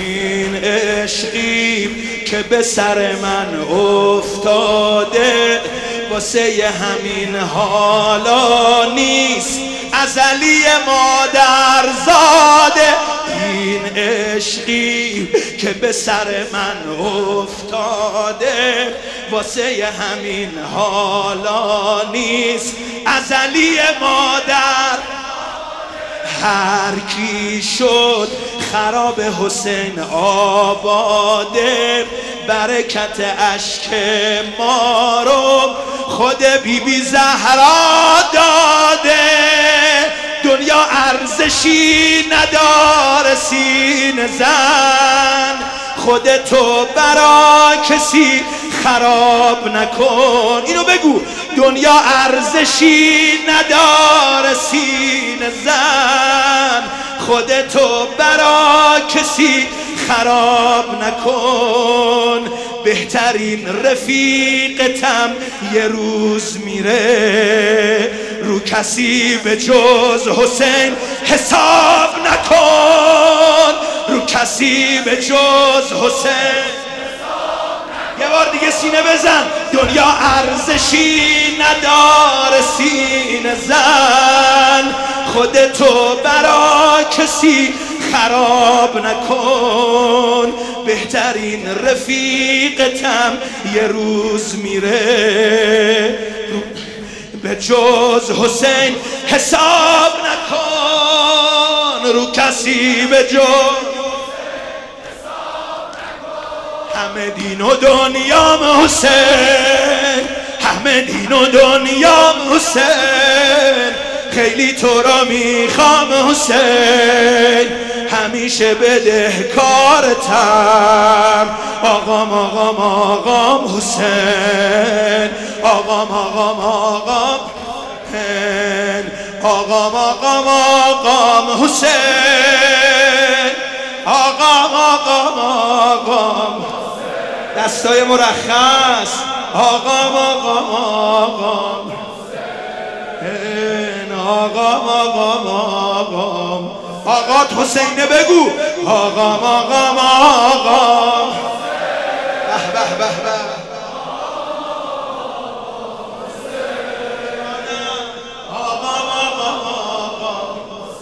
این عشقی که به سر من افتاده واسه همین حالا نیست ازلی مادر زاده. این عشقی که به سر من افتاده واسه همین حالا نیست ازلی مادر. هر کی شد خراب حسین آباده برکت اشک ما رو خود بی زهرا داده. دنیا ارزشی نداره سینه زن خودتو برا کسی خراب نکن. اینو بگو دنیا ارزشی نداره سینه زن خودتو برا کسی خراب نکن. بهترین رفیقتم یه روز میره رو کسی به جز حسین حساب نکن. رو کسی به جز حسین. یه بار دیگه سینه بزن. دنیا ارزشی نداره سینه زن خودتو برا کسی خراب نکن. بهترین رفیقتم یه روز میره به جز حسین حساب نکن. رو کسی به جز همه دین و دنیام حسین همه دین و دنیام حسین خیلی تو را میخوام حسین همیشه بدهکارتم. آقام آقام آقام حسین آقام آقام آقام آقام آقام آقام حسین آقام آقام آقام دستای مرخص آقام آقام آقام آقام آقام آقام آقات حسینه بگو آقام آقام آقام. به به به به آقام آقام آقام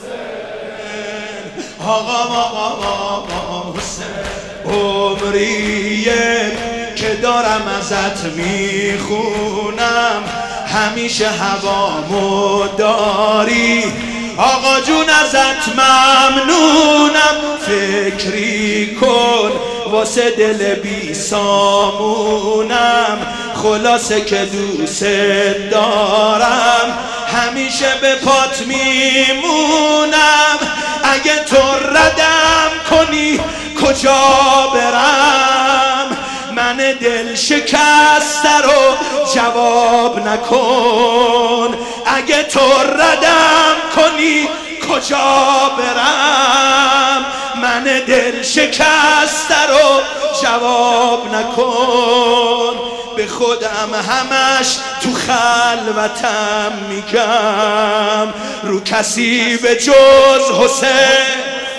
آقام آقام آقام حسین. عمریه که دارم ازت میخونم همیشه هوامو داری. آقا جون ازت ممنونم فکری کن واسه دل بی سامونم. خلاصه که دوست دارم همیشه به پات میمونم. اگه تو ردم کنی کجا برم من دل شکسته رو جواب نکن. اگه تو ردم کنی کجا برم من دل شکسته رو جواب نکن. به خودم همش تو خلوتم میگم رو کسی به جز حسین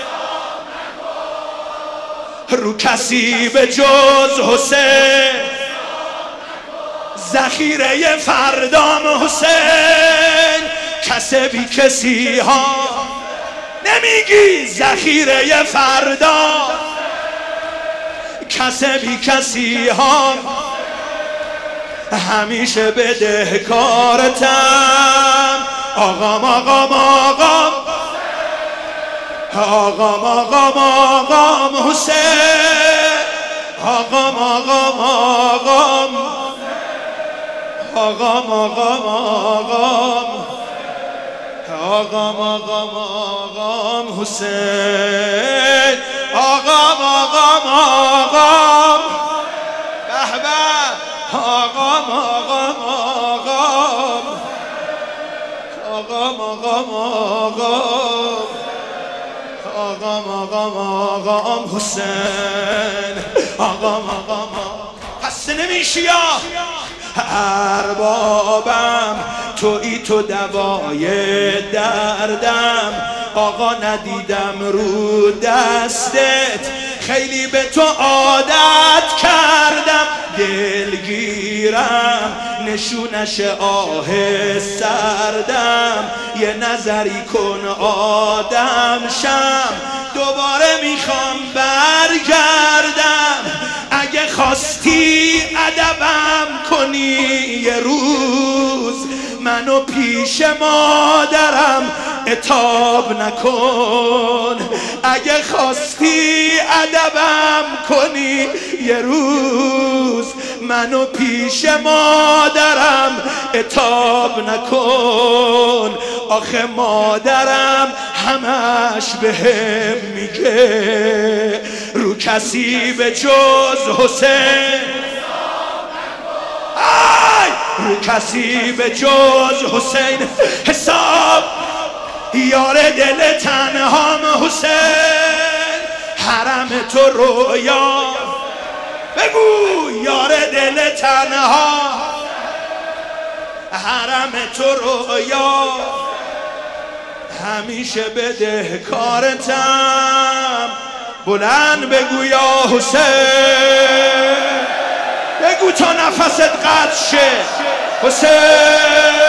رو کسی به جز حسین. ذخیره فردام حسین کسبی کسی ها نمیگی. ذخیره فردا کسبی کسی ها همیشه بدهکارتم. آقام آقام آقام آقام آقام آقام حسین آقام آقام آقام آقام آقام آقام آقام آقام آقام حسین آقام آقام آقام به به آقام آقام آقام آقام آقام آقام آقام آقام آقام حسین آقام آقام خسته نمیشی یا اربابم تویی تو دوای دردم. آقا ندیدم رو دستت خیلی به تو عادت کردم، دلگیرم نشونش آه سردم، یه نظری کن آدم شم، دوباره میخوام برگردم. اگه خواستی ادبم کنی یه روز، منو پیش مادرم عتاب نکن. اگه خواستی ادبم کنی یه روز، منو پیش مادرم عتاب نکن. آخه مادرم همش بهم میگه رو کسی به جز حسین، رو کسی به جز حسین حساب. یار دل تنهام حسین، حرم تو رویا. بگو یار دل تنها، حرم تو رویا. همیشه بدهکارتم، بلند بگو یا حسین، بگو تا نفست قطع شه حسین.